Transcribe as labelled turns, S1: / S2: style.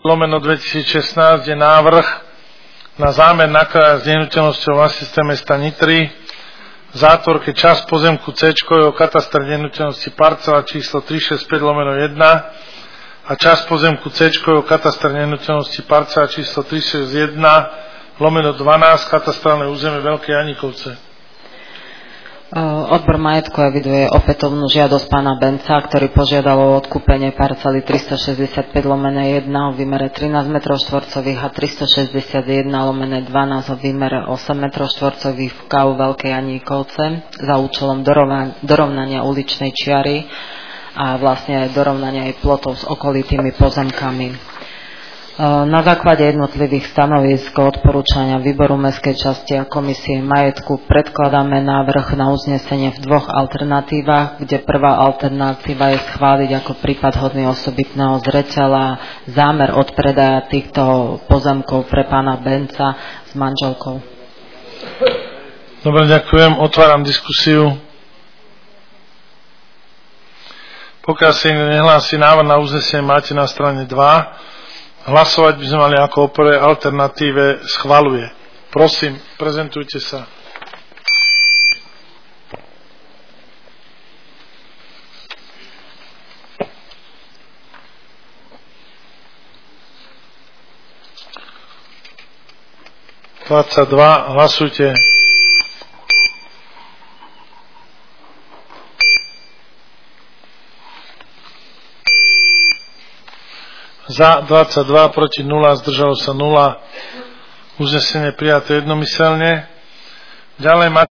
S1: 2016 je návrh na zámer nakladať s nehnuteľnosťou v vlastníctve mesta Nitry v zátvorke časť pozemku C-čkového katastra nehnuteľnosti parcela číslo 365/1 a časť pozemku C-čkového katastra nehnuteľnosti parcela číslo 361/12 katastrálne územie Veľké Janíkovce.
S2: Odbor majetku eviduje opätovnú žiadosť pána Benca, ktorý požiadal o odkúpenie parcely 365/1 o výmere 13 m2 a 361/12 o výmere 8 m2 v KU Veľké Janíkovce za účelom dorovnania uličnej čiary a vlastne aj dorovnania aj plotov s okolitými pozemkami. Na základe jednotlivých stanovísk odporúčania výboru mestskej časti a komisie majetku predkladáme návrh na uznesenie v dvoch alternatívach, kde prvá alternatíva je schváliť ako prípad hodný osobitného zreteľa zámer odpredaja týchto pozemkov pre pána Benca s manželkou.
S1: Dobre, ďakujem. Otváram diskusiu. Pokiaľ si nehlási návrh na uznesenie, máte na strane 2. Hlasovať by sme mali ako o prvej alternatíve schvaľuje. Prosím, prezentujte sa. Hlasujte. Za 22, proti 0, zdržalo sa 0. Uznesenie prijaté jednomyselne. Ďalej